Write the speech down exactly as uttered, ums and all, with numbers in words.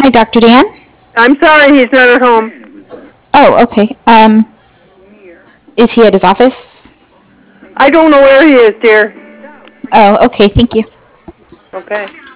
Hi, Doctor Dan. I'm sorry he's not at home. Oh, okay. Um, is he at his office? I don't know where he is, dear. Oh, okay. Thank you. Okay.